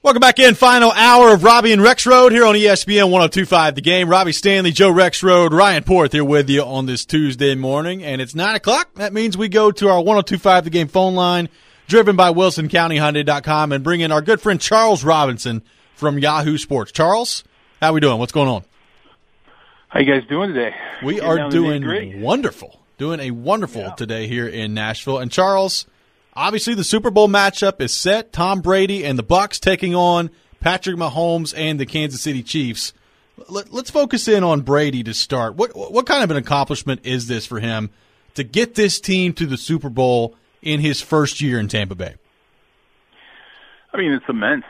Welcome back in. Final hour of Robbie and Rexrode here on ESPN 102.5 The Game. Robbie Stanley, Joe Rexrode, Ryan Porth here with you on this Tuesday morning. And it's 9 o'clock. That means we go to our 102.5 The Game phone line, driven by WilsonCountyHyundai.com, and bring in our good friend Charles Robinson from Yahoo Sports. Charles, how we doing? What's going on? How you guys doing today? We are doing wonderful. Doing a wonderful today here in Nashville. And Charles, obviously, the Super Bowl matchup is set. Tom Brady and the Bucs taking on Patrick Mahomes and the Kansas City Chiefs. Let's focus in on Brady to start. What kind of an accomplishment is this for him to get this team to the Super Bowl in his first year in Tampa Bay? I mean, it's immense.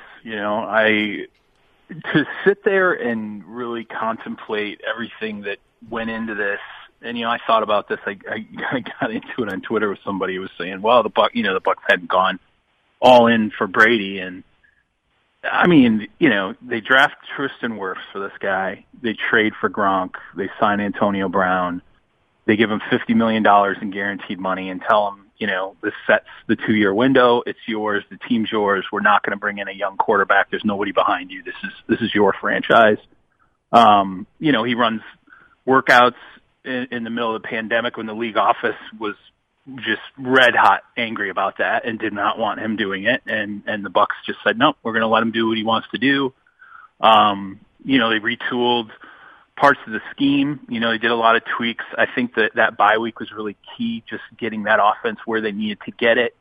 To sit there and really contemplate everything that went into this. And, I thought about this. I got into it on Twitter with somebody who was saying, well, the Bucs hadn't gone all in for Brady. And, I mean, they draft Tristan Wirfs for this guy. They trade for Gronk. They sign Antonio Brown. They give him $50 million in guaranteed money and tell him, this sets the 2-year window. It's yours. The team's yours. We're not going to bring in a young quarterback. There's nobody behind you. This is your franchise. He runs workouts in the middle of the pandemic when the league office was just red hot angry about that and did not want him doing it. And the Bucs just said, nope, we're going to let him do what he wants to do. They retooled parts of the scheme. They did a lot of tweaks. I think that bye week was really key, just getting that offense where they needed to get it.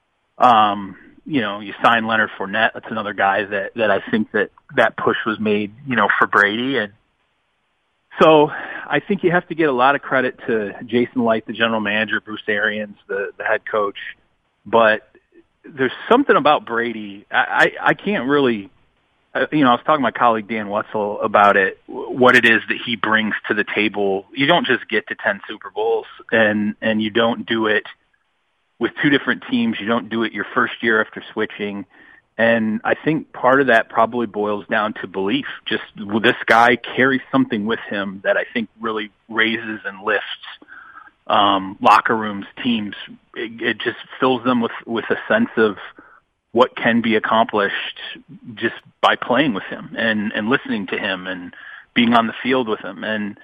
You sign Leonard Fournette. That's another guy that I think that push was made, for Brady. And so I think you have to get a lot of credit to Jason Light, the general manager, Bruce Arians, the head coach. But there's something about Brady. I can't really, I was talking to my colleague Dan Wetzel about it, what it is that he brings to the table. You don't just get to 10 Super Bowls, and you don't do it with two different teams. You don't do it your first year after switching. And I think part of that probably boils down to belief. Just this guy carries something with him that I think really raises and lifts locker rooms, teams. It just fills them with a sense of what can be accomplished just by playing with him and listening to him and being on the field with him. And,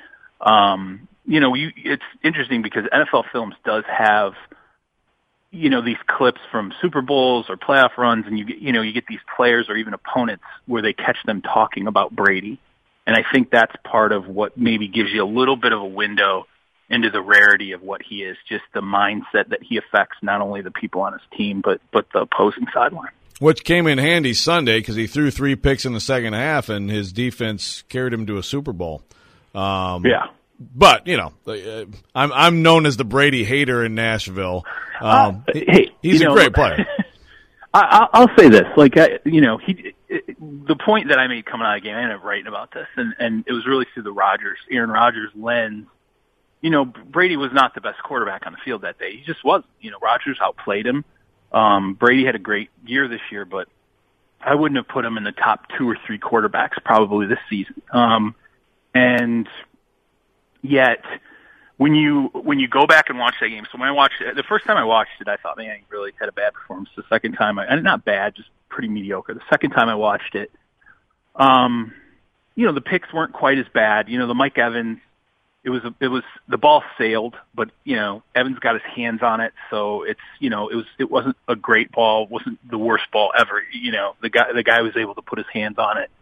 it's interesting because NFL Films does have, these clips from Super Bowls or playoff runs, and you get these players or even opponents where they catch them talking about Brady. And I think that's part of what maybe gives you a little bit of a window into the rarity of what he is, just the mindset that he affects not only the people on his team, but the opposing sideline. Which came in handy Sunday because he threw 3 picks in the second half, and his defense carried him to a Super Bowl. Yeah. But, I'm known as the Brady hater in Nashville. He's a great player. I'll say this. The point that I made coming out of the game, I ended up writing about this, and it was really through the Aaron Rodgers lens. Brady was not the best quarterback on the field that day. He just wasn't. Rodgers outplayed him. Brady had a great year this year, but I wouldn't have put him in the top 2 or 3 quarterbacks probably this season. And yet, when you go back and watch that game, so when I watched it, the first time I watched it, I thought, man, he really had a bad performance. The second time, and not bad, just pretty mediocre. The second time I watched it, the picks weren't quite as bad. The Mike Evans, it was the ball sailed, but Evans got his hands on it, so it wasn't a great ball, wasn't the worst ball ever. The guy was able to put his hands on it.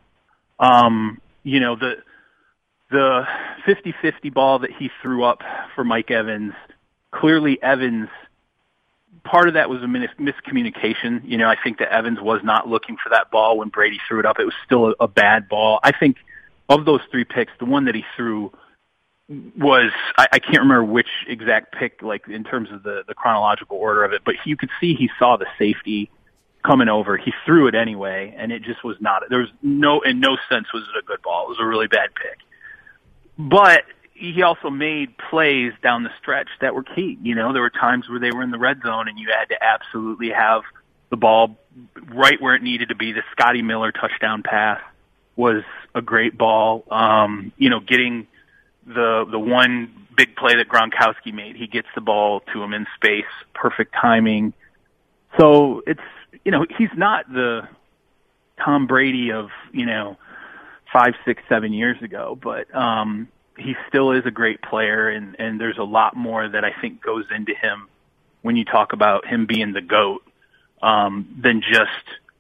The 50-50 ball that he threw up for Mike Evans, clearly Evans, part of that was a miscommunication. I think that Evans was not looking for that ball when Brady threw it up. It was still a bad ball. I think of those 3 picks, the one that he threw was, I can't remember which exact pick, in terms of the chronological order of it, but you could see he saw the safety coming over. He threw it anyway, and it just was not, in no sense was it a good ball. It was a really bad pick. But he also made plays down the stretch that were key. There were times where they were in the red zone and you had to absolutely have the ball right where it needed to be. The Scotty Miller touchdown pass was a great ball. Getting the one big play that Gronkowski made, he gets the ball to him in space, perfect timing. So it's, he's not the Tom Brady of, 5, 6, 7 years ago, but he still is a great player, and there's a lot more that I think goes into him when you talk about him being the GOAT than just,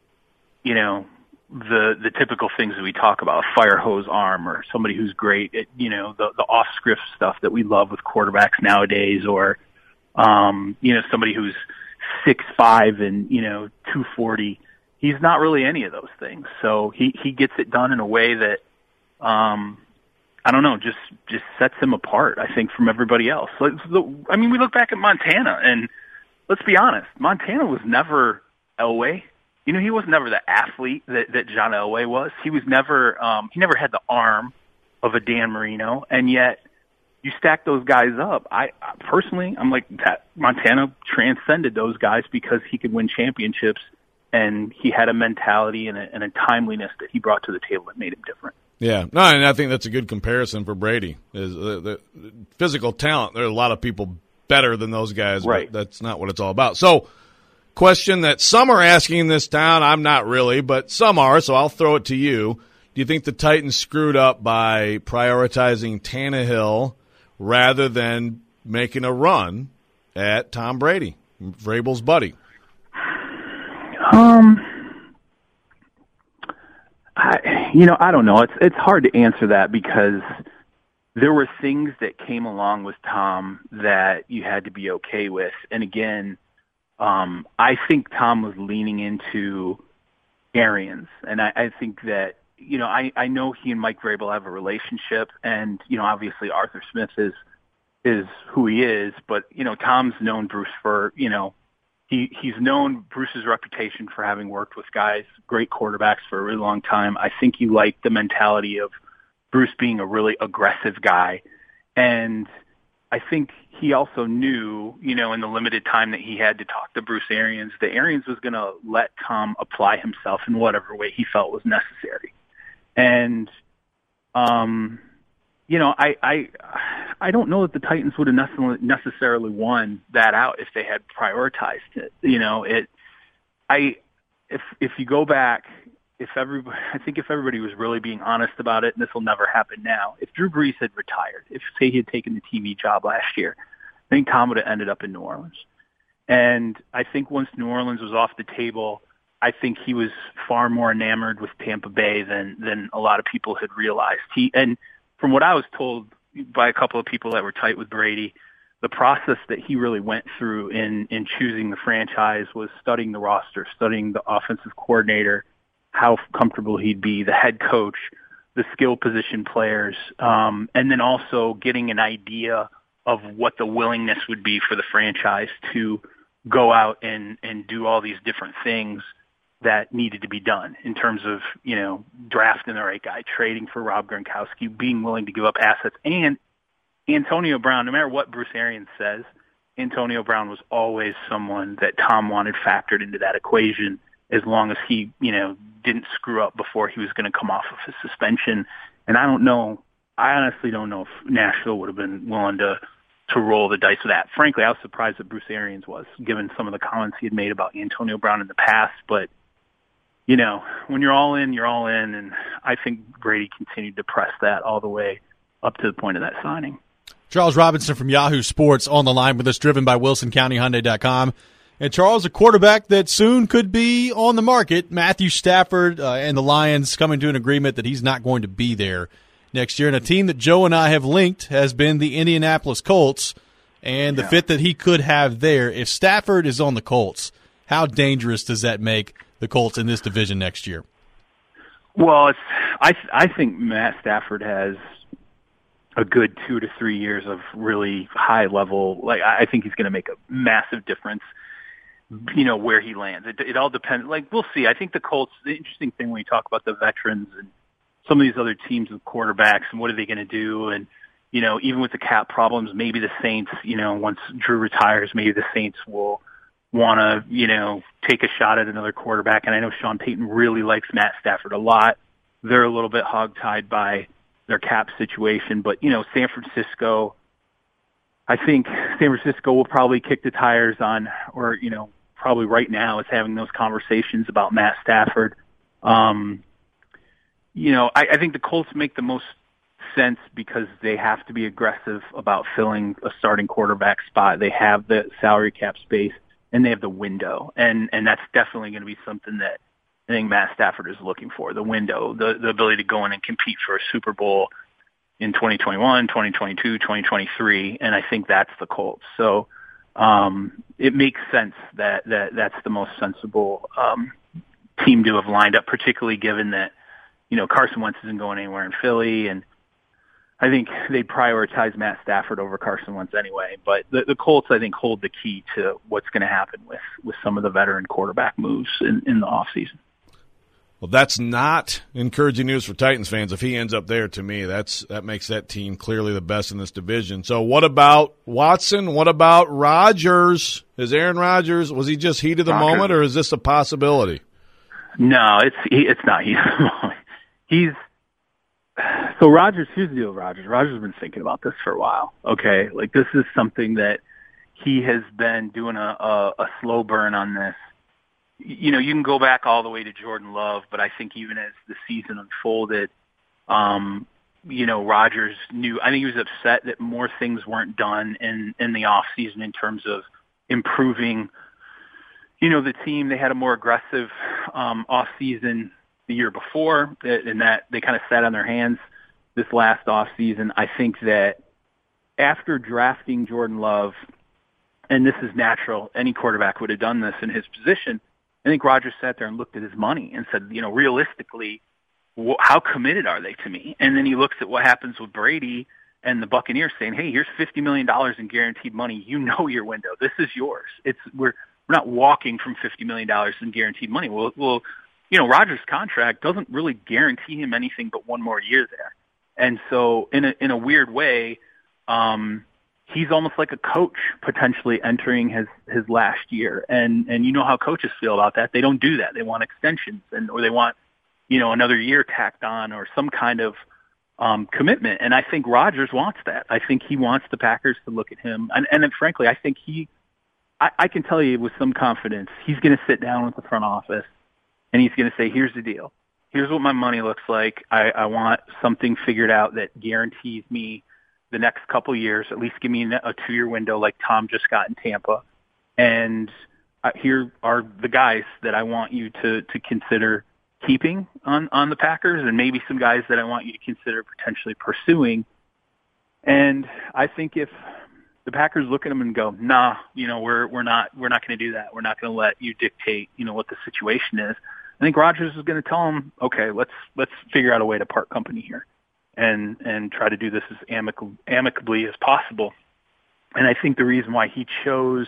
the typical things that we talk about, a fire hose arm or somebody who's great at, the off-script stuff that we love with quarterbacks nowadays, or, somebody who's 6'5" and, 240. He's not really any of those things. So he gets it done in a way that, I don't know, just sets him apart, I think, from everybody else. We look back at Montana, and let's be honest, Montana was never Elway. He was never the athlete that John Elway was. He was never, he never had the arm of a Dan Marino, and yet you stack those guys up. I personally, I'm like, that Montana transcended those guys because he could win championships, and he had a mentality and a timeliness that he brought to the table that made him different. Yeah, no, and I think that's a good comparison for Brady. Is the physical talent? There are a lot of people better than those guys, right? But that's not what it's all about. So, question that some are asking in this town, I'm not really, but some are, so I'll throw it to you. Do you think the Titans screwed up by prioritizing Tannehill rather than making a run at Tom Brady, Vrabel's buddy? I don't know. It's hard to answer that because there were things that came along with Tom that you had to be okay with. And again, I think Tom was leaning into Arians. And I think that, I know he and Mike Vrabel have a relationship, and, obviously Arthur Smith is who he is, but, Tom's known Bruce for, he's known Bruce's reputation for having worked with guys, great quarterbacks for a really long time. I think he liked the mentality of Bruce being a really aggressive guy. And I think he also knew, in the limited time that he had to talk to Bruce Arians, that Arians was going to let Tom apply himself in whatever way he felt was necessary. And, I don't know that the Titans would have necessarily won that out if they had prioritized it. If you go back, I think if everybody was really being honest about it, and this will never happen now, if Drew Brees had retired, if say he had taken the TV job last year, I think Tom would have ended up in New Orleans. And I think once New Orleans was off the table, I think he was far more enamored with Tampa Bay than a lot of people had realized. And from what I was told by a couple of people that were tight with Brady, the process that he really went through in choosing the franchise was studying the roster, studying the offensive coordinator, how comfortable he'd be, the head coach, the skill position players, and then also getting an idea of what the willingness would be for the franchise to go out and do all these different things that needed to be done in terms of, drafting the right guy, trading for Rob Gronkowski, being willing to give up assets. And Antonio Brown, no matter what Bruce Arians says, Antonio Brown was always someone that Tom wanted factored into that equation as long as he, didn't screw up before he was going to come off of his suspension. And I honestly don't know if Nashville would have been willing to roll the dice with that. Frankly, I was surprised that Bruce Arians was, given some of the comments he had made about Antonio Brown in the past. But, when you're all in, you're all in. And I think Brady continued to press that all the way up to the point of that signing. Charles Robinson from Yahoo Sports on the line with us, driven by WilsonCountyHyundai.com. And Charles, a quarterback that soon could be on the market, Matthew Stafford, and the Lions coming to an agreement that he's not going to be there next year. And a team that Joe and I have linked has been the Indianapolis Colts, and the fit that he could have there. If Stafford is on the Colts, how dangerous does that make the Colts in this division next year? Well, I think Matt Stafford has a good 2 to 3 years of really high level. Like, I think he's going to make a massive difference, where he lands. It all depends. Like, we'll see. I think the Colts, the interesting thing when you talk about the veterans and some of these other teams with quarterbacks and what are they going to do, and, even with the cap problems, maybe the Saints, once Drew retires, maybe the Saints will want to, take a shot at another quarterback. And I know Sean Payton really likes Matt Stafford a lot. They're a little bit hogtied by their cap situation, but, San Francisco, I think San Francisco will probably kick the tires on, or, probably right now is having those conversations about Matt Stafford. I think the Colts make the most sense because they have to be aggressive about filling a starting quarterback spot. They have the salary cap space and they have the window, and that's definitely going to be something that I think Matt Stafford is looking for, the window, the ability to go in and compete for a Super Bowl in 2021, 2022, 2023, and I think that's the Colts. So it makes sense that that's the most sensible team to have lined up, particularly given that, Carson Wentz isn't going anywhere in Philly, and I think they prioritize Matt Stafford over Carson Wentz anyway. But the Colts, I think, hold the key to what's going to happen with some of the veteran quarterback moves in the offseason. Well, that's not encouraging news for Titans fans. If he ends up there, to me, that makes that team clearly the best in this division. So what about Watson? What about Rodgers? Is Aaron Rodgers, was he just heat of the moment, or is this a possibility? No, it's not heat of the moment. So Rodgers, here's the deal with Rodgers. Rodgers has been thinking about this for a while, okay? Like, this is something that he has been doing a slow burn on this. You can go back all the way to Jordan Love, but I think even as the season unfolded, Rodgers knew, I think he was upset that more things weren't done in the offseason in terms of improving, the team. They had a more aggressive offseason the year before, and that they kind of sat on their hands this last offseason. I think that after drafting Jordan Love, and this is natural, any quarterback would have done this in his position, I think Rodgers sat there and looked at his money and said, realistically, how committed are they to me? And then he looks at what happens with Brady and the Buccaneers saying, hey, here's $50 million in guaranteed money. Your window. This is yours. We're not walking from $50 million in guaranteed money. Well, Rodgers' contract doesn't really guarantee him anything but one more year there. And so in a weird way, he's almost like a coach potentially entering his last year. And you know how coaches feel about that. They don't do that. They want extensions or they want, another year tacked on or some kind of commitment. And I think Rodgers wants that. I think he wants the Packers to look at him. And then frankly, I think I can tell you with some confidence, he's going to sit down with the front office and he's going to say, here's the deal. Here's what my money looks like. I want something figured out that guarantees me the next couple of years, at least give me a 2-year window like Tom just got in Tampa. And here are the guys that I want you to consider keeping on the Packers, and maybe some guys that I want you to consider potentially pursuing. And I think if the Packers look at them and go, nah, we're not going to do that. We're not going to let you dictate, what the situation is. I think Rodgers is going to tell them, okay, let's figure out a way to part company here and try to do this as amicably as possible. And I think the reason why he chose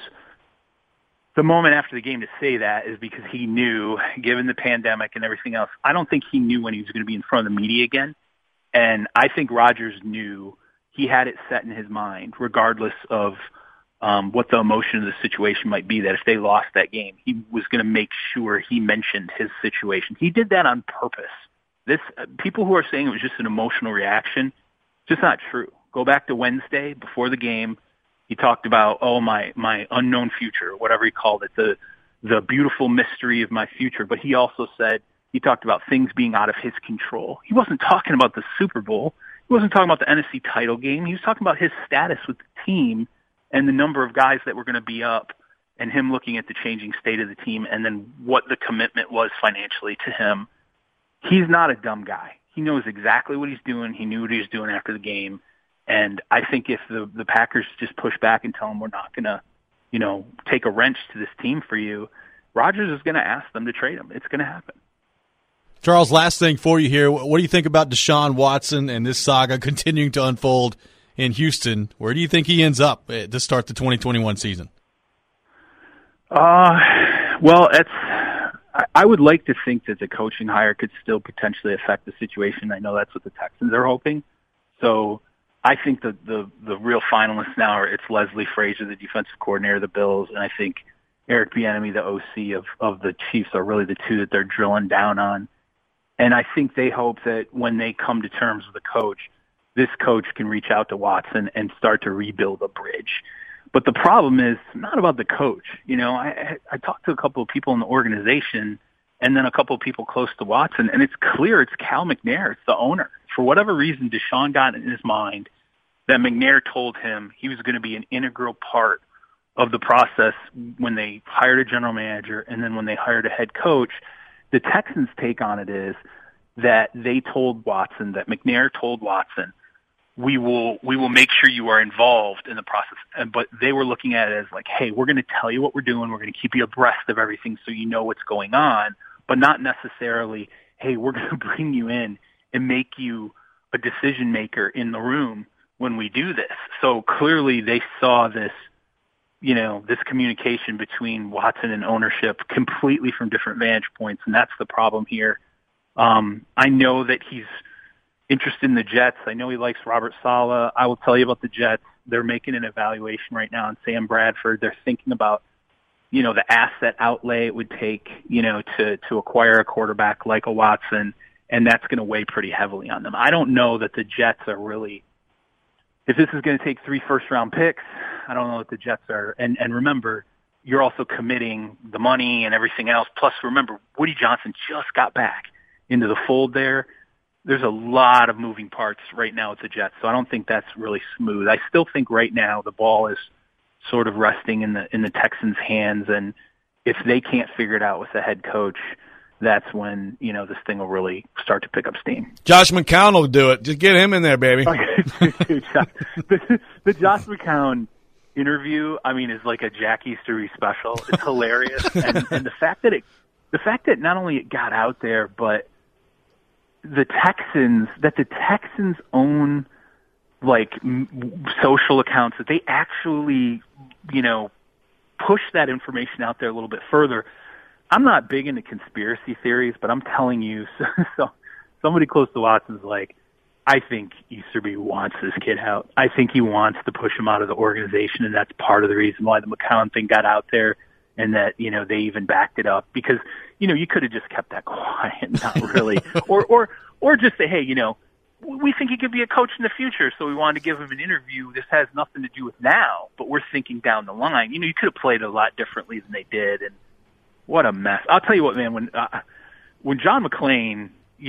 the moment after the game to say that is because he knew, given the pandemic and everything else, I don't think he knew when he was going to be in front of the media again. And I think Rodgers knew, he had it set in his mind, regardless of what the emotion of the situation might be, that if they lost that game, he was going to make sure he mentioned his situation. He did that on purpose. People who are saying it was just an emotional reaction, just not true. Go back to Wednesday before the game. He talked about, my unknown future, whatever he called it, the beautiful mystery of my future. But he also said, he talked about things being out of his control. He wasn't talking about the Super Bowl. He wasn't talking about the NFC title game. He was talking about his status with the team and the number of guys that were going to be up, and him looking at the changing state of the team and then what the commitment was financially to him. He's not a dumb guy. He knows exactly what he's doing. He knew what he was doing after the game. And I think if the Packers just push back and tell him we're not going to, take a wrench to this team for you, Rodgers is going to ask them to trade him. It's going to happen. Charles, last thing for you here. What do you think about Deshaun Watson and this saga continuing to unfold in Houston? Where do you think he ends up to start the 2021 season? Well, I would like to think that the coaching hire could still potentially affect the situation. I know that's what the Texans are hoping. So I think that the real finalists now are it's Leslie Frazier, the defensive coordinator of the Bills, and I think Eric Bieniemy, the OC of the Chiefs, are really the two that they're drilling down on. And I think they hope that when they come to terms with the coach, this coach can reach out to Watson and start to rebuild a bridge. But the problem is not about the coach. I talked to a couple of people in the organization, and then a couple of people close to Watson, and it's clear it's Cal McNair, it's the owner. For whatever reason, Deshaun got in his mind that McNair told him he was going to be an integral part of the process when they hired a general manager and then when they hired a head coach. The Texans' take on it is that they told Watson, that McNair told Watson, we will make sure you are involved in the process. But they were looking at it as like, hey, we're going to tell you what we're doing. We're going to keep you abreast of everything so you know what's going on, but not necessarily, hey, we're going to bring you in and make you a decision maker in the room when we do this. So clearly they saw this, this communication between Watson and ownership completely from different vantage points, and that's the problem here. I know that he's interested in the Jets. I know he likes Robert Saleh. I will tell you about the Jets. They're making an evaluation right now on Sam Bradford. They're thinking about, the asset outlay it would take, to acquire a quarterback like a Watson, and that's going to weigh pretty heavily on them. I don't know that the Jets are really, if this is going to take 3 first-round picks, I don't know that the Jets are. And remember, you're also committing the money and everything else. Plus, remember, Woody Johnson just got back into the fold there. There's a lot of moving parts right now with the Jets, so I don't think that's really smooth. I still think right now the ball is sort of resting in the Texans' hands, and if they can't figure it out with the head coach, that's when, this thing will really start to pick up steam. Josh McCown will do it. Just get him in there, baby. The Josh McCown interview, is like a Jack Easterby special. It's hilarious. and the fact that not only it got out there, but the Texans own social accounts, that they actually, push that information out there a little bit further. I'm not big into conspiracy theories, but I'm telling you, so somebody close to Watson's like, I think Easterby wants this kid out. I think he wants to push him out of the organization, and that's part of the reason why the McCown thing got out there, and that, they even backed it up. Because, you could have just kept that quiet, not really. or just say, hey, we think he could be a coach in the future, so we wanted to give him an interview. This has nothing to do with now, but we're thinking down the line. You could have played it a lot differently than they did, and what a mess. I'll tell you what, man, when John McClain,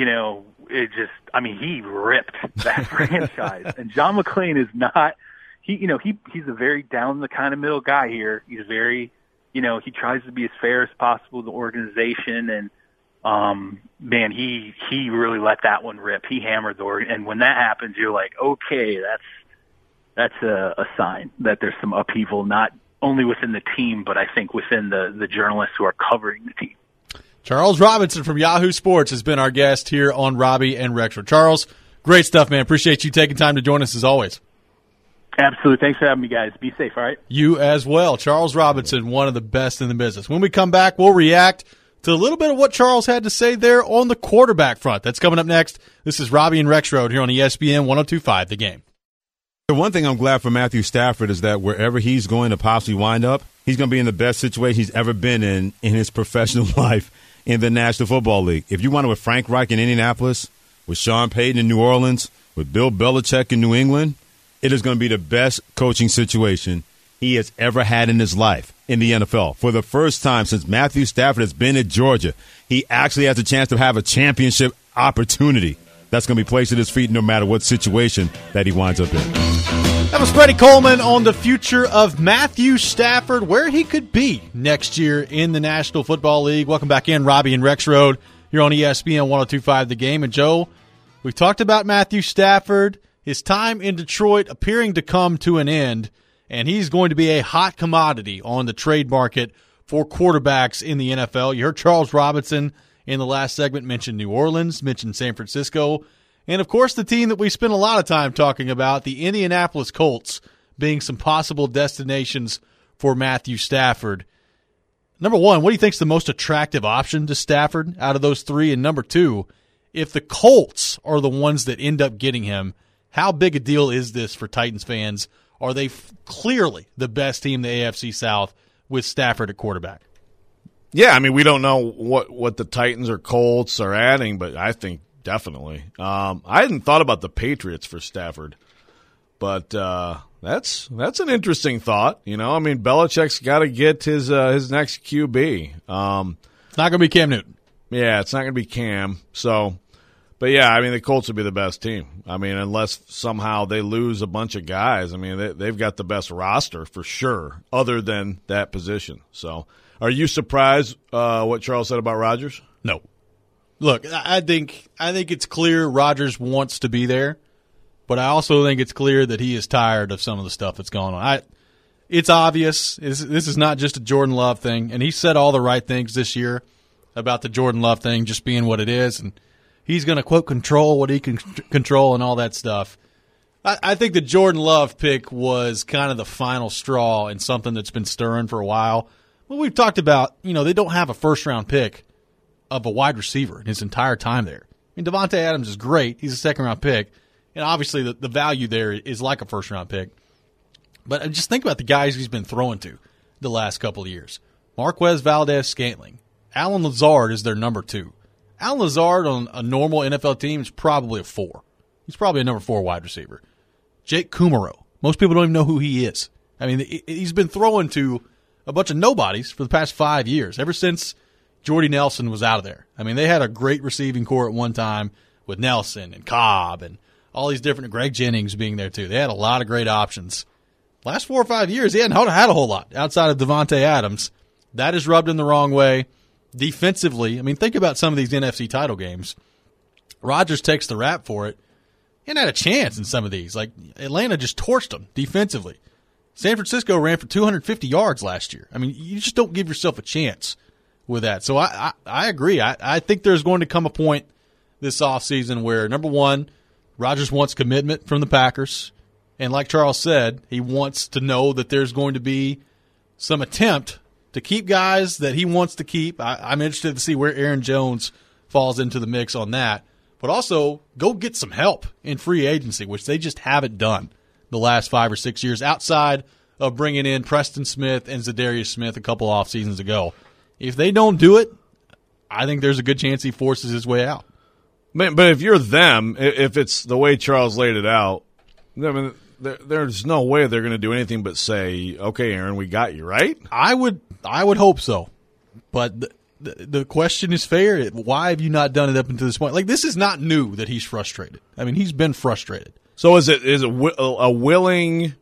he ripped that franchise. And John McClain is not, he's a very down the kind of middle guy here. He's very, he tries to be as fair as possible to the organization. And, man, he really let that one rip. He hammered the organ. And when that happens, you're like, okay, that's a sign that there's some upheaval, not only within the team, but I think within the journalists who are covering the team. Charles Robinson from Yahoo Sports has been our guest here on Robbie and Rexford. Charles, great stuff, man. Appreciate you taking time to join us as always. Absolutely. Thanks for having me, guys. Be safe, all right? You as well. Charles Robinson, one of the best in the business. When we come back, we'll react to a little bit of what Charles had to say there on the quarterback front. That's coming up next. This is Robbie and Rexroad here on ESPN 102.5 The Game. The one thing I'm glad for Matthew Stafford is that wherever he's going to possibly wind up, he's going to be in the best situation he's ever been in his professional life in the National Football League. If you want to with Frank Reich in Indianapolis, with Sean Payton in New Orleans, with Bill Belichick in New England, it is going to be the best coaching situation he has ever had in his life in the NFL. For the first time since Matthew Stafford has been at Georgia, he actually has a chance to have a championship opportunity that's going to be placed at his feet no matter what situation that he winds up in. That was Freddie Coleman on the future of Matthew Stafford, where he could be next year in the National Football League. Welcome back in, Robbie and Rexroad. You're on ESPN 102.5 The Game. And, Joe, we've talked about Matthew Stafford, his time in Detroit appearing to come to an end, and he's going to be a hot commodity on the trade market for quarterbacks in the NFL. You heard Charles Robinson in the last segment mention New Orleans, mentioned San Francisco, and, of course, the team that we spent a lot of time talking about, the Indianapolis Colts, being some possible destinations for Matthew Stafford. Number one, what do you think is the most attractive option to Stafford out of those three? And number two, if the Colts are the ones that end up getting him, how big a deal is this for Titans fans? Are they clearly the best team in the AFC South with Stafford at quarterback? Yeah, we don't know what the Titans or Colts are adding, but I think definitely. I hadn't thought about the Patriots for Stafford, but that's an interesting thought. Belichick's got to get his next QB. It's not going to be Cam Newton. Yeah, it's not going to be Cam. So, but yeah, I mean, the Colts would be the best team. I mean, unless somehow they lose a bunch of guys. I mean, they've got the best roster for sure, other than that position. So, are you surprised what Charles said about Rodgers? No. Look, I think it's clear Rodgers wants to be there, but I also think it's clear that he is tired of some of the stuff that's going on. It's obvious. This is not just a Jordan Love thing, and he said all the right things this year about the Jordan Love thing just being what it is, and he's going to, quote, control what he can control and all that stuff. I think the Jordan Love pick was kind of the final straw and something that's been stirring for a while. Well, we've talked about, they don't have a first-round pick of a wide receiver in his entire time there. I mean, Davante Adams is great. He's a second-round pick, and obviously the value there is like a first-round pick. But just think about the guys he's been throwing to the last couple of years. Marquez Valdes-Scantling. Allen Lazard is their number 2. Allen Lazard on a normal NFL team is probably a 4. He's probably a number 4 wide receiver. Jake Kumerow. Most people don't even know who he is. I mean, he's been throwing to a bunch of nobodies for the past 5 years, ever since Jordy Nelson was out of there. I mean, they had a great receiving core at one time with Nelson and Cobb and all these different, Greg Jennings being there too. They had a lot of great options. Last 4 or 5 years, he hadn't had a whole lot outside of Davante Adams. That is rubbed in the wrong way. Defensively, I mean, think about some of these NFC title games. Rodgers takes the rap for it and had a chance in some of these. Like, Atlanta just torched them defensively. San Francisco ran for 250 yards last year. I mean, you just don't give yourself a chance with that. So I agree. I think there's going to come a point this offseason where, number one, Rodgers wants commitment from the Packers. And like Charles said, he wants to know that there's going to be some attempt to keep guys that he wants to keep. I'm interested to see where Aaron Jones falls into the mix on that. But also, go get some help in free agency, which they just haven't done the last 5 or 6 years, outside of bringing in Preston Smith and Zadarius Smith a couple off seasons ago. If they don't do it, I think there's a good chance he forces his way out. But if you're them, if it's the way Charles laid it out, I mean, there's no way they're going to do anything but say, "Okay, Aaron, we got you," right? I would hope so, but the question is fair. Why have you not done it up until this point? Like, this is not new that he's frustrated. I mean, he's been frustrated. So is it a willing,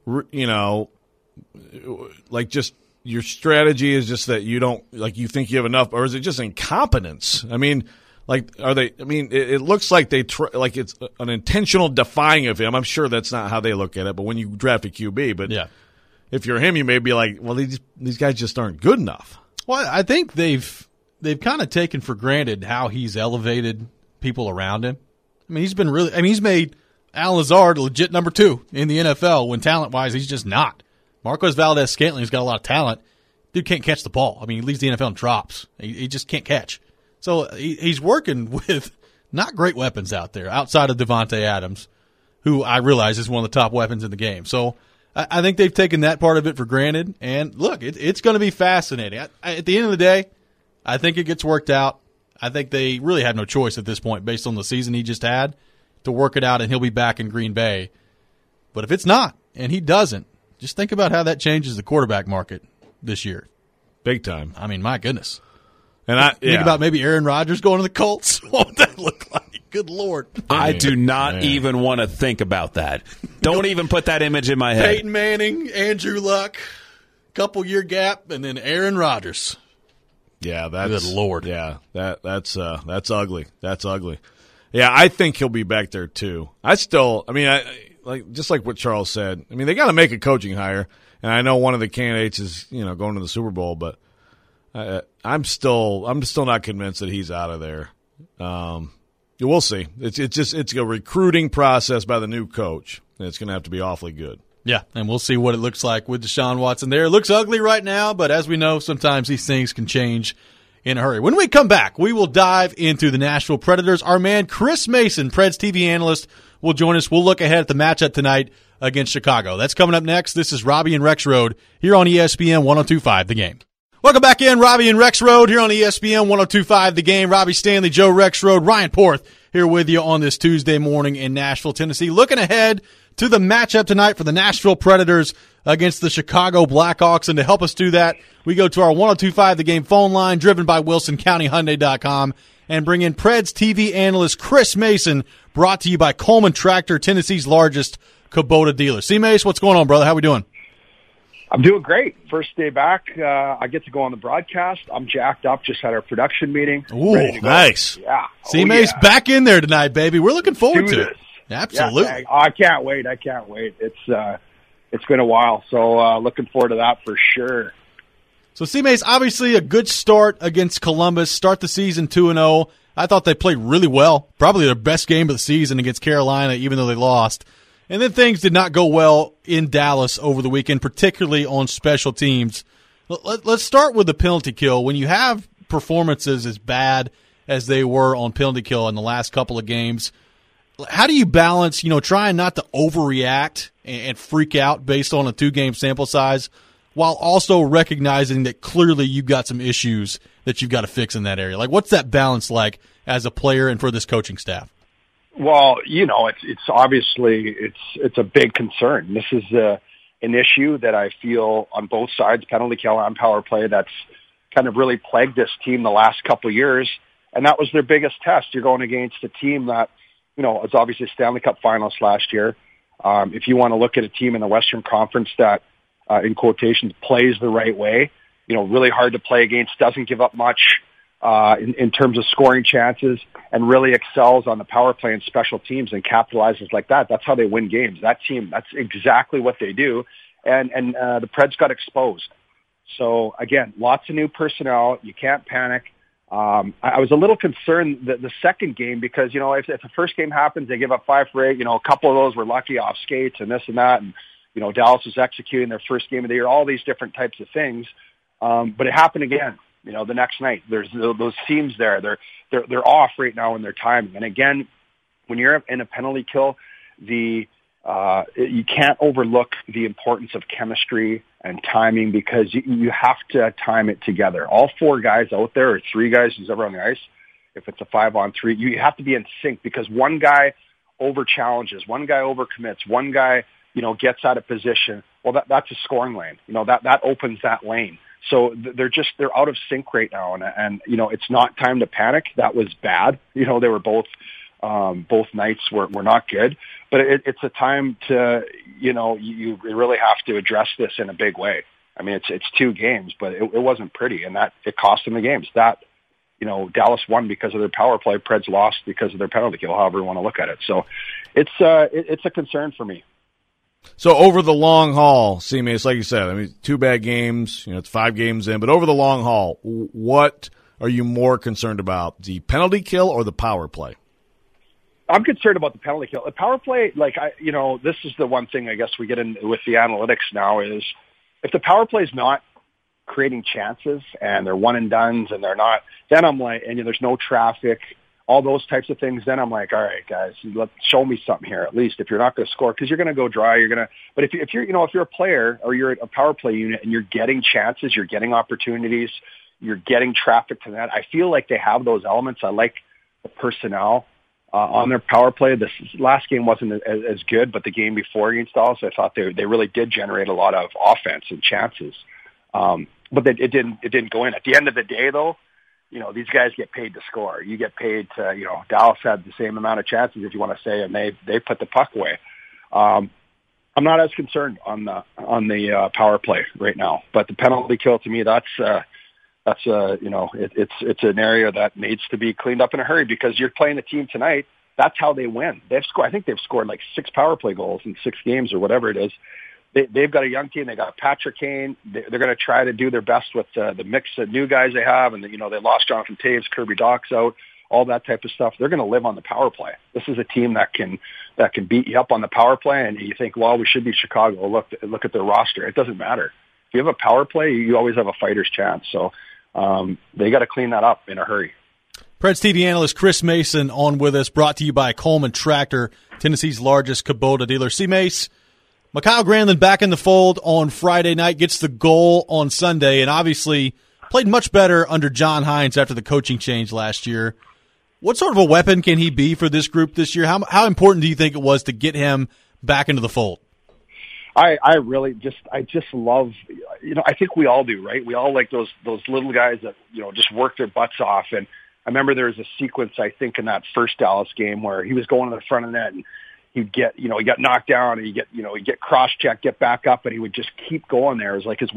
like, just your strategy is just that you don't, like, you think you have enough, or is it just incompetence? I mean, like, are they? I mean, it looks like like it's an intentional defying of him. I'm sure that's not how they look at it. But when you draft a QB, but yeah, if you're him, you may be like, well, these guys just aren't good enough. Well, I think they've kind of taken for granted how he's elevated people around him. I mean, he's made Allen Lazard a legit number 2 in the NFL when talent-wise he's just not. Marquez Valdes-Scantling's got a lot of talent. Dude can't catch the ball. I mean, he leads the NFL in drops. He just can't catch. So he's working with not great weapons out there outside of Davante Adams, who I realize is one of the top weapons in the game. So I think they've taken that part of it for granted. And look, it's going to be fascinating. At the end of the day, I think it gets worked out. I think they really have no choice at this point based on the season he just had to work it out, and he'll be back in Green Bay. But if it's not, and he doesn't, just think about how that changes the quarterback market this year. Big time. I mean, my goodness. And think about maybe Aaron Rodgers going to the Colts. What would that look like? Good Lord. I do not even want to think about that. Don't even put that image in my head. Peyton Manning, Andrew Luck, couple-year gap, and then Aaron Rodgers. Yeah, that's good Lord. Yeah, that's ugly. That's ugly. Yeah, I think he'll be back there too. Just like what Charles said. I mean, they got to make a coaching hire, and I know one of the candidates is going to the Super Bowl, but I'm still not convinced that he's out of there. We'll see. It's a recruiting process by the new coach, and it's going to have to be awfully good. Yeah, and we'll see what it looks like with Deshaun Watson there. It looks ugly right now, but as we know, sometimes these things can change in a hurry. When we come back, we will dive into the Nashville Predators. Our man Chris Mason, Preds TV analyst, will join us. We'll look ahead at the matchup tonight against Chicago. That's coming up next. This is Robbie and Rex Road here on ESPN 102.5 The Game. Welcome back in, Robbie and Rex Road here on ESPN 102.5 The Game. Robbie Stanley, Joe Rex Road, Ryan Porth here with you on this Tuesday morning in Nashville, Tennessee. Looking ahead to the matchup tonight for the Nashville Predators against the Chicago Blackhawks. And to help us do that, we go to our 102.5 The Game phone line, driven by WilsonCountyHyundai.com and bring in Preds TV analyst Chris Mason, brought to you by Coleman Tractor, Tennessee's largest Kubota dealer. C-Mace, what's going on, brother? How we doing? I'm doing great. First day back. I get to go on the broadcast. I'm jacked up. Just had our production meeting. Ooh, nice. Yeah. C-Mace back in there tonight, baby. We're looking forward to it. Absolutely. Yeah, I can't wait. It's been a while, so looking forward to that for sure. So C-Mace, obviously a good start against Columbus. Start the season 2-0. I thought they played really well. Probably their best game of the season against Carolina, even though they lost. And then things did not go well in Dallas over the weekend, particularly on special teams. Let's start with the penalty kill. When you have performances as bad as they were on penalty kill in the last couple of games, how do you balance, trying not to overreact and freak out based on a 2-game sample size, while also recognizing that clearly you've got some issues that you've got to fix in that area? Like, what's that balance like as a player and for this coaching staff? Well, it's obviously it's a big concern. This is an issue that I feel on both sides, penalty kill and power play, that's kind of really plagued this team the last couple of years. And that was their biggest test. You're going against a team that, it's obviously Stanley Cup finals last year. If you want to look at a team in the Western Conference that, in quotations, plays the right way, really hard to play against, doesn't give up much in terms of scoring chances, and really excels on the power play and special teams and capitalizes like that. That's how they win games. That team, that's exactly what they do. And the Preds got exposed. So again, lots of new personnel. You can't panic. I was a little concerned that the second game, because, if the first game happens, they give up 5 for 8, a couple of those were lucky off skates and this and that. And, Dallas was executing their first game of the year, all these different types of things. But it happened again, the next night. There's those seams there. They're off right now in their timing. And again, when you're in a penalty kill, you can't overlook the importance of chemistry and timing, because you have to time it together. All 4 guys out there, or 3 guys who's ever on the ice, if it's a 5-on-3, you have to be in sync, because one guy over challenges, one guy over commits, one guy, gets out of position. Well, that's a scoring lane. That opens that lane. So they're out of sync right now. And it's not time to panic. That was bad. They were both nights were not good, but it's a time to, you really have to address this in a big way. I mean, it's 2 games, but it wasn't pretty, and that it cost them the games. That, Dallas won because of their power play. Preds lost because of their penalty kill, however you want to look at it. So it's a concern for me. So over the long haul, C-Mace, like you said, 2 bad games, it's 5 games in, but over the long haul, what are you more concerned about, the penalty kill or the power play? I'm concerned about the penalty kill. The power play, this is the one thing I guess we get in with the analytics now, is if the power play is not creating chances and they're one and dones and they're not, then I'm like, and there's no traffic, all those types of things, then I'm like, all right, guys, show me something here at least. If you're not going to score, because you're going to go dry, but if you're a player or you're a power play unit and you're getting chances, you're getting opportunities, you're getting traffic to that, I feel like they have those elements. I like the personnel on their power play. This last game wasn't as good, but the game before against Dallas, I thought they really did generate a lot of offense and chances. But it didn't go in. At the end of the day, though, these guys get paid to score. You get paid to, Dallas had the same amount of chances, if you want to say, and they put the puck away. I'm not as concerned on the power play right now, but the penalty kill, to me, it's an area that needs to be cleaned up in a hurry, because you're playing a team tonight. That's how they win. I think they've scored like 6 power play goals in 6 games or whatever it is. They've got a young team. They got Patrick Kane. They're going to try to do their best with the mix of new guys they have, and they lost Jonathan Taves, Kirby Dach's out, all that type of stuff. They're going to live on the power play. This is a team that can beat you up on the power play, and you think, well, we should be Chicago. Look at their roster. It doesn't matter. If you have a power play, you always have a fighter's chance. So they got to clean that up in a hurry. Preds TV analyst Chris Mason on with us, brought to you by Coleman Tractor, Tennessee's largest Kubota dealer. C-Mace, Mikael Granlund back in the fold on Friday night, gets the goal on Sunday, and obviously played much better under John Hines after the coaching change last year. What sort of a weapon can he be for this group this year? How important do you think it was to get him back into the fold? I really just love, I think we all do, right? We all like those little guys that, just work their butts off. And remember there was a sequence, I think, in that first Dallas game where he was going to the front of the net and he'd get, he got knocked down and he'd get cross-checked, get back up, and he would just keep going there. It was like his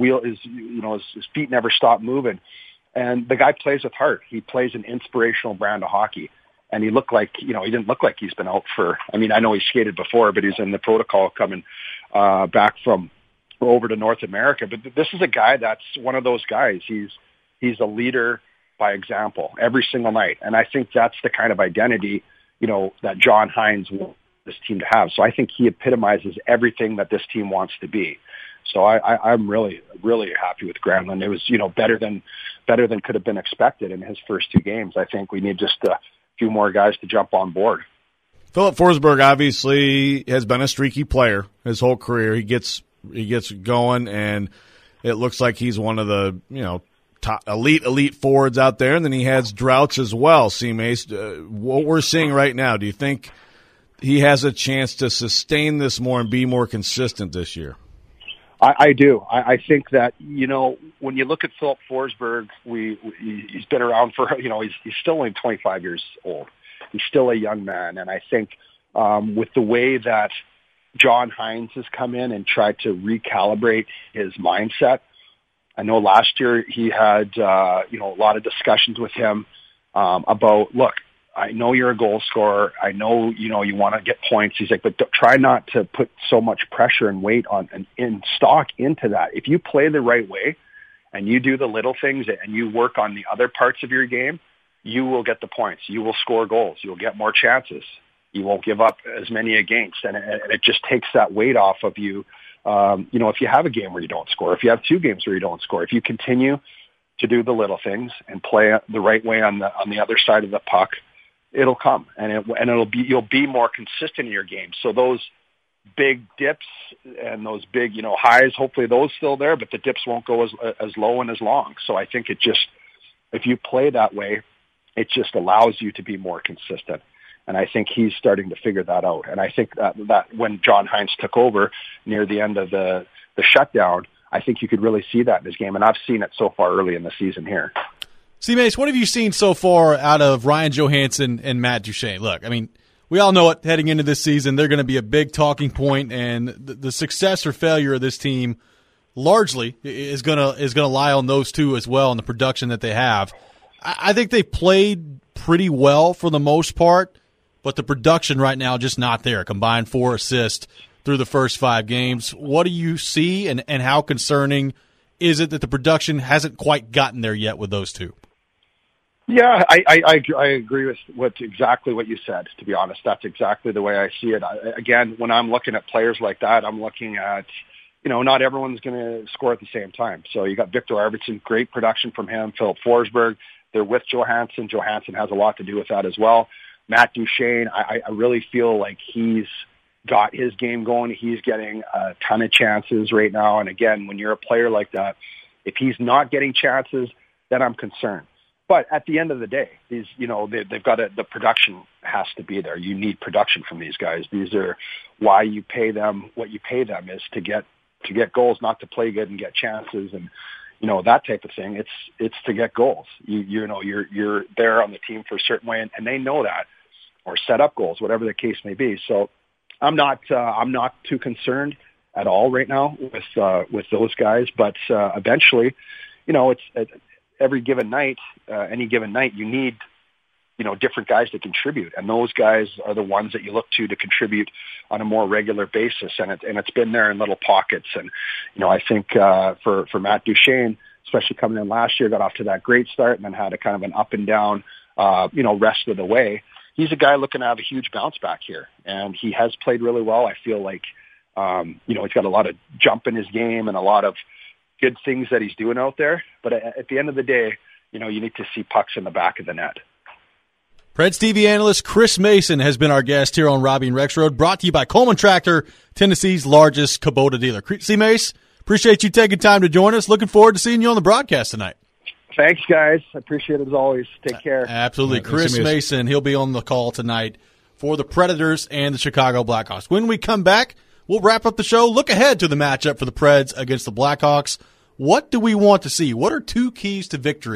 feet never stopped moving. And the guy plays with heart. He plays an inspirational brand of hockey. And he looked like, he didn't look like he's been out for, I know he skated before, but he's in the protocol coming back from over to North America. But this is a guy that's one of those guys. He's a leader by example every single night. And I think that's the kind of identity, that John Hynes wants this team to have. So I think he epitomizes everything that this team wants to be. So I'm really, really happy with Granlund. It was, better than could have been expected in his first 2 games. I think we need just a few more guys to jump on board. Filip Forsberg obviously has been a streaky player his whole career. He gets going, and it looks like he's one of the, top elite forwards out there, and then he has droughts as well. C-Mace, what we're seeing right now, do you think he has a chance to sustain this more and be more consistent this year? I do. I think that, when you look at Filip Forsberg, he's been around for, he's still only 25 years old. He's still a young man. And I think with the way that John Hynes has come in and tried to recalibrate his mindset, I know last year he had, a lot of discussions with him about, look, I know you're a goal scorer. I know, you want to get points. He's like, but try not to put so much pressure and weight on and in stock into that. If you play the right way and you do the little things and you work on the other parts of your game, you will get the points. You will score goals. You'll get more chances. You won't give up as many against. And it just takes that weight off of you. If you have a game where you don't score, if you have 2 games where you don't score, if you continue to do the little things and play the right way on the other side of the puck, it'll come, and you'll be more consistent in your game. So those big dips and those big, highs, hopefully those still there, but the dips won't go as low and as long. So I think if you play that way, it just allows you to be more consistent. And I think he's starting to figure that out. And I think that when John Hynes took over near the end of the shutdown, I think you could really see that in his game. And I've seen it so far early in the season here. C-Mace, what have you seen so far out of Ryan Johansson and Matt Duchene? Look, we all know it heading into this season. They're going to be a big talking point, and the success or failure of this team largely is going to lie on those two as well and the production that they have. I think they played pretty well for the most part, but the production right now just not there. Combined 4 assists through the first 5 games. What do you see, and how concerning is it that the production hasn't quite gotten there yet with those two? Yeah, I agree with exactly what you said, to be honest. That's exactly the way I see it. Again, when I'm looking at players like that, I'm looking at, not everyone's going to score at the same time. So you got Victor Arvidsson, great production from him. Filip Forsberg, they're with Johansson. Johansson has a lot to do with that as well. Matt Duchene, I really feel like he's got his game going. He's getting a ton of chances right now. And again, when you're a player like that, if he's not getting chances, then I'm concerned. But at the end of the day, they've got the production has to be there. You need production from these guys. These are why you pay them what you pay them, is to get goals, not to play good and get chances and that type of thing. It's to get goals. You're there on the team for a certain way, and they know that, or set up goals, whatever the case may be. So I'm not too concerned at all right now with those guys. But eventually, it's every given night, any given night, you need, different guys to contribute. And those guys are the ones that you look to contribute on a more regular basis. And it's been there in little pockets. And, I think for Matt Duchene, especially coming in last year, got off to that great start and then had a kind of an up and down, rest of the way. He's a guy looking to have a huge bounce back here. And he has played really well. I feel like, he's got a lot of jump in his game and a lot of good things that he's doing out there. But at the end of the day, you need to see pucks in the back of the net. Preds TV analyst Chris Mason has been our guest here on Robbie and Rex Road, brought to you by Coleman Tractor, Tennessee's largest Kubota dealer. C-Mace, appreciate you taking time to join us. Looking forward to seeing you on the broadcast tonight. Thanks, guys. I appreciate it as always. Take care. Absolutely. Right, Chris Mason, he'll be on the call tonight for the Predators and the Chicago Blackhawks. When we come back, we'll wrap up the show, look ahead to the matchup for the Preds against the Blackhawks. What do we want to see? What are 2 keys to victory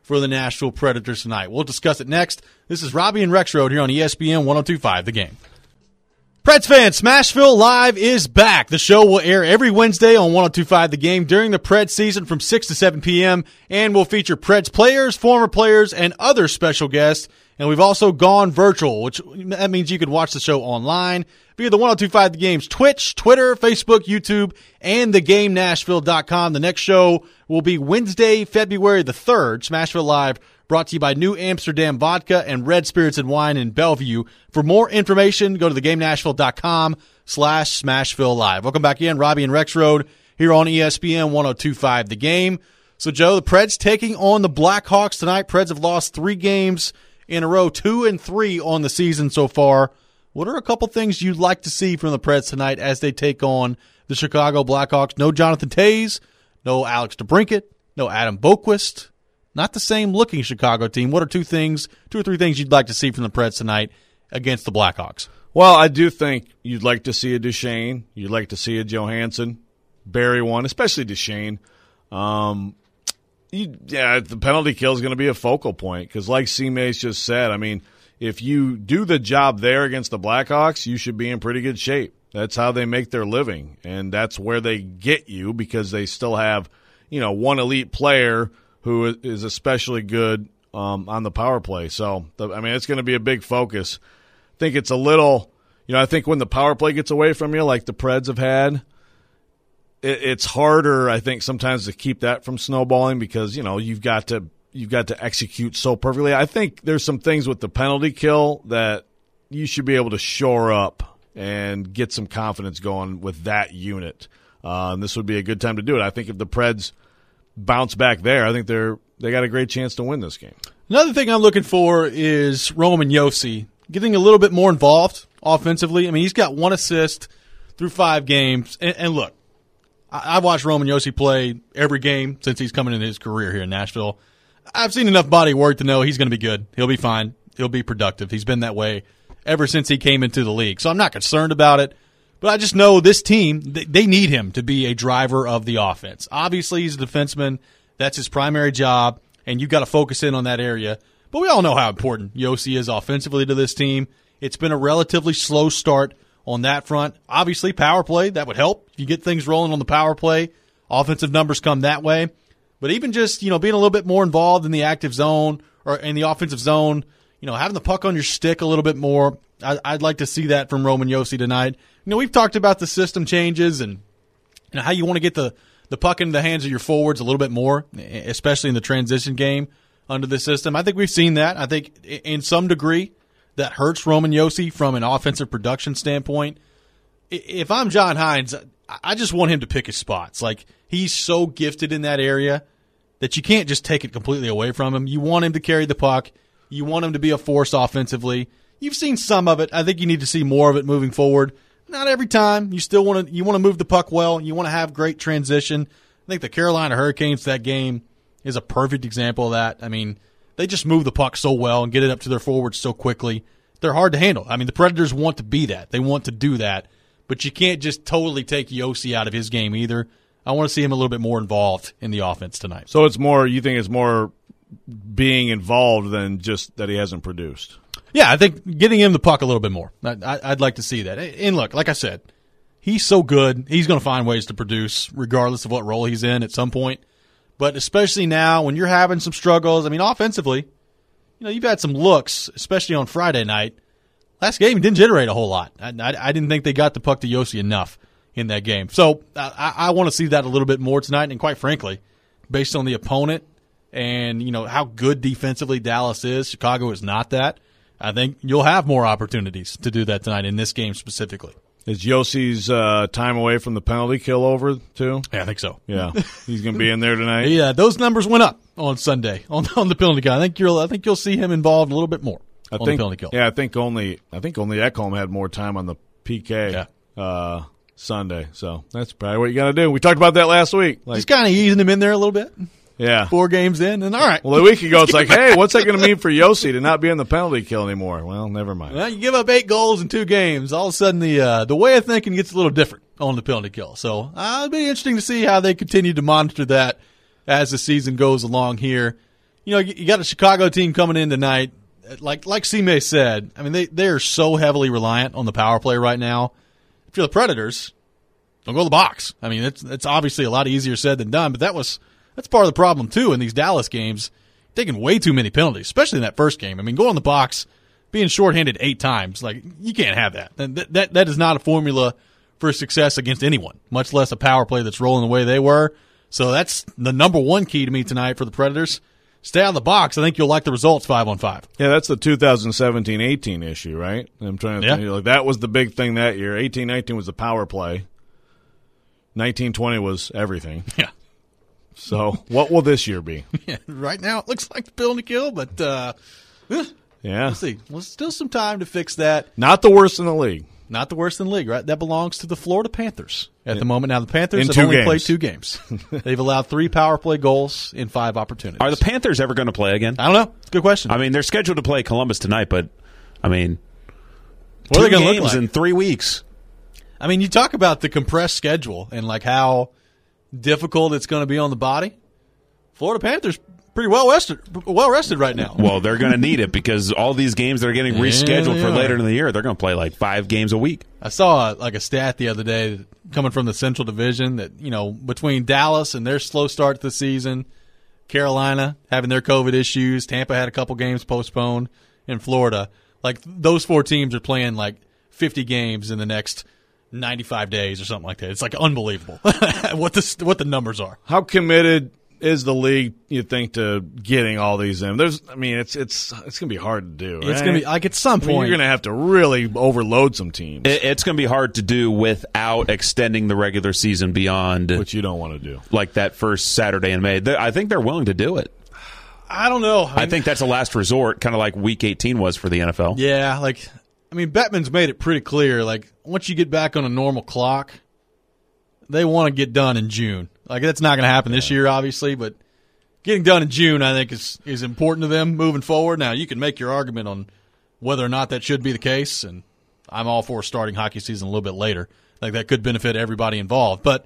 for the Nashville Predators tonight. We'll discuss it next. This is Robbie and Rexroad here on ESPN 102.5 The Game. Preds fans, Smashville Live is back. The show will air every Wednesday on 102.5 The Game during the Preds season from 6 to 7 p.m. and will feature Preds players, former players, and other special guests. And we've also gone virtual, which that means you can watch the show online via the 102.5 The Game's Twitch, Twitter, Facebook, YouTube, and thegamenashville.com. The next show will be Wednesday, February the 3rd, Smashville Live, brought to you by New Amsterdam Vodka and Red Spirits and Wine in Bellevue. For more information, go to thegamenashville.com/Smashville Live. Welcome back in, Robbie and Rexroad here on ESPN 102.5 The Game. So, Joe, the Preds taking on the Blackhawks tonight. Preds have lost 3 games in a row, 2-3 on the season so far. What are a couple things you'd like to see from the Preds tonight as they take on the Chicago Blackhawks? No Jonathan Toews, no Alex DeBrincat, no Adam Boqvist. Not the same looking Chicago team. What are 2 or 3 things you'd like to see from the Preds tonight against the Blackhawks? Well, I do think you'd like to see a Duchesne. You'd like to see a Johansson. Barry one, especially Duchesne. The penalty kill is going to be a focal point because, like C-Mace just said, I mean, if you do the job there against the Blackhawks, you should be in pretty good shape. That's how they make their living, and that's where they get you because they still have, one elite player who is especially good on the power play. So, it's going to be a big focus. I think it's a little, I think when the power play gets away from you, like the Preds have had, it's harder, I think, sometimes to keep that from snowballing because, you've got to execute so perfectly. I think there's some things with the penalty kill that you should be able to shore up and get some confidence going with that unit. And this would be a good time to do it. I think if the Preds bounce back there, I think they got a great chance to win this game. Another thing I'm looking for is Roman Josi getting a little bit more involved offensively. I mean, he's got 1 assist through 5 games. And look, I've watched Roman Josi play every game since he's coming into his career here in Nashville. I've seen enough body work to know he's going to be good. He'll be fine. He'll be productive. He's been that way ever since he came into the league. So I'm not concerned about it. But I just know this team, they need him to be a driver of the offense. Obviously, he's a defenseman. That's his primary job, and you've got to focus in on that area. But we all know how important Josi is offensively to this team. It's been a relatively slow start on that front. Obviously, power play, that would help. If you get things rolling on the power play, offensive numbers come that way. But even just, being a little bit more involved in the active zone or in the offensive zone, having the puck on your stick a little bit more, I'd like to see that from Roman Josi tonight. We've talked about the system changes and how you want to get the puck into the hands of your forwards a little bit more, especially in the transition game under the system. I think we've seen that. I think in some degree that hurts Roman Josi from an offensive production standpoint. If I'm John Hines, I just want him to pick his spots. Like, he's so gifted in that area that you can't just take it completely away from him. You want him to carry the puck. You want him to be a force offensively. You've seen some of it. I think you need to see more of it moving forward. Not every time. You still want to move the puck well. You want to have great transition. I think the Carolina Hurricanes, that game, is a perfect example of that. I mean, they just move the puck so well and get it up to their forwards so quickly. They're hard to handle. I mean, the Predators want to be that. They want to do that. But you can't just totally take Josi out of his game either. I want to see him a little bit more involved in the offense tonight. So you think it's more being involved than just that he hasn't produced? Yeah, I think getting him the puck a little bit more. I'd like to see that. And look, like I said, he's so good. He's going to find ways to produce regardless of what role he's in at some point. But especially now when you're having some struggles, I mean, offensively, you've had some looks, especially on Friday night. Last game, he didn't generate a whole lot. I didn't think they got the puck to Josi enough in that game. So I want to see that a little bit more tonight. And quite frankly, based on the opponent and, how good defensively Dallas is, Chicago is not that. I think you'll have more opportunities to do that tonight in this game specifically. Is Josi's time away from the penalty kill over, too? Yeah, I think so. Yeah, he's going to be in there tonight. Yeah, those numbers went up on Sunday on the penalty kill. I think you'll see him involved a little bit more on the penalty kill. Yeah, I think only Ekholm had more time on the PK Sunday. So that's probably what you got to do. We talked about that last week. Just kind of easing him in there a little bit. Yeah. 4 games in, and all right. Well, a week ago, it's like, hey, what's that going to mean for Josi to not be in the penalty kill anymore? Well, never mind. Well, you give up 8 goals in 2 games. All of a sudden, the way of thinking gets a little different on the penalty kill. So it'll be interesting to see how they continue to monitor that as the season goes along here you got a Chicago team coming in tonight. Like C-May said, I mean, they are so heavily reliant on the power play right now. If you're the Predators, don't go to the box. I mean, it's obviously a lot easier said than done, but that's part of the problem, too, in these Dallas games. Taking way too many penalties, especially in that first game. I mean, going in the box, being shorthanded 8 times, you can't have that. That is not a formula for success against anyone, much less a power play that's rolling the way they were. So that's the number one key to me tonight for the Predators. Stay out of the box. I think you'll like the results 5-on-5. Yeah, that's the 2017-18 issue, right? I'm trying to think. That was the big thing that year. 18-19 was the power play. 19-20 was everything. Yeah. So what will this year be? Yeah, right now it looks like the pill and the kill, but yeah, we'll see. Well, still some time to fix that. Not the worst in the league. Not the worst in the league, right? That belongs to the Florida Panthers at the moment. Now, the Panthers have two only games. played 2 games. They've allowed 3 power play goals in 5 opportunities. Are the Panthers ever going to play again? I don't know. It's a good question. I mean, they're scheduled to play Columbus tonight, but, I mean, what are they 2 going to look games like in 3 weeks. I mean, you talk about the compressed schedule and how difficult it's going to be on the body. Florida Panthers pretty well rested right now. Well, they're going to need it because all these games that are getting rescheduled for later in the year, they're going to play 5 games a week. I saw a stat the other day coming from the Central Division that, between Dallas and their slow start to the season, Carolina having their COVID issues, Tampa had a couple games postponed, and Florida, those 4 teams are playing 50 games in the next 95 days or something like that. It's unbelievable what the numbers are. How committed is the league, you think, to getting all these in? It's going to be hard to do. It's going to be at some point you're going to have to really overload some teams. It's going to be hard to do without extending the regular season beyond, which you don't want to do, that first Saturday in May. I think they're willing to do it. I don't know. I think that's a last resort, kind of like Week 18 was for the NFL. Yeah, Bettman's made it pretty clear. Once you get back on a normal clock, they want to get done in June. That's not going to happen this year, obviously, but getting done in June, I think, is important to them moving forward. Now, you can make your argument on whether or not that should be the case, and I'm all for starting hockey season a little bit later. That could benefit everybody involved. But,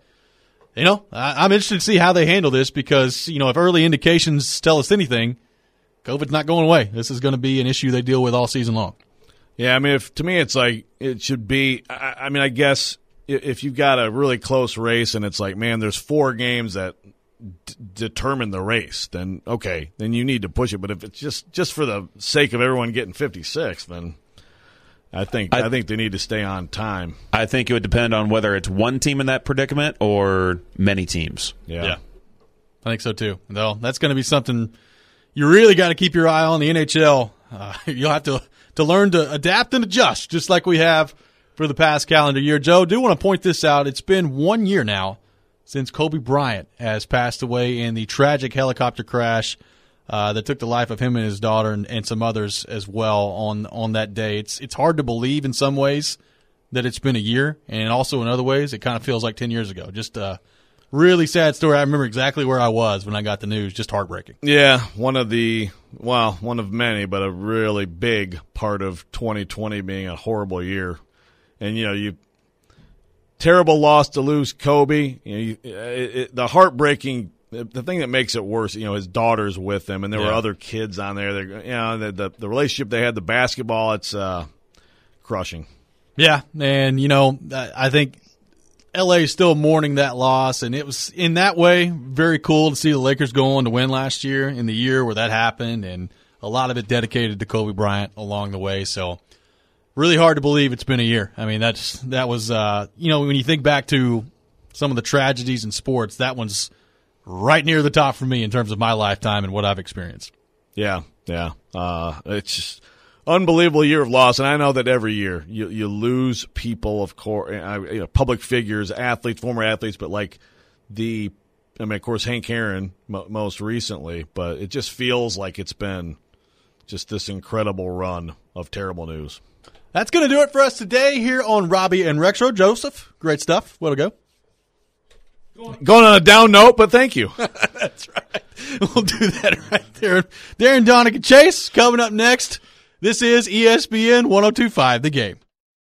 I'm interested to see how they handle this because, if early indications tell us anything, COVID's not going away. This is going to be an issue they deal with all season long. Yeah, to me, it's it should be. I guess if you've got a really close race and it's there's 4 games that determine the race, then okay, then you need to push it. But if it's just for the sake of everyone getting 56, then I think they need to stay on time. I think it would depend on whether it's one team in that predicament or many teams. Yeah. I think so too. Though that's going to be something you really got to keep your eye on. The NHL, you'll have to learn to adapt and adjust, just like we have for the past calendar year. Joe, I do want to point this out. It's been 1 year now since Kobe Bryant has passed away in the tragic helicopter crash that took the life of him and his daughter and some others as well on that day. It's hard to believe in some ways that it's been a year, and also in other ways it kind of feels like 10 years ago. Just a really sad story. I remember exactly where I was when I got the news. Just heartbreaking. Yeah, one of many, but a really big part of 2020 being a horrible year. And, you terrible loss to lose Kobe. The heartbreaking, the thing that makes it worse, his daughter's with him, and there were other kids on there. The relationship they had, the basketball, it's crushing. Yeah, and, I think L.A. is still mourning that loss, and it was, in that way, very cool to see the Lakers go on to win last year in the year where that happened, and a lot of it dedicated to Kobe Bryant along the way, so really hard to believe it's been a year. I mean, that was when you think back to some of the tragedies in sports, that one's right near the top for me in terms of my lifetime and what I've experienced. Yeah. It's just unbelievable year of loss, and I know that every year you lose people, of course, public figures, athletes, former athletes, but of course, Hank Aaron most recently, but it just feels like it's been just this incredible run of terrible news. That's going to do it for us today here on Robbie and Rexro. Joseph, great stuff. Way to go. Going on a down note, but thank you. That's right. We'll do that right there. Darren, Donick, and Chase coming up next. This is ESPN 102.5 The Game.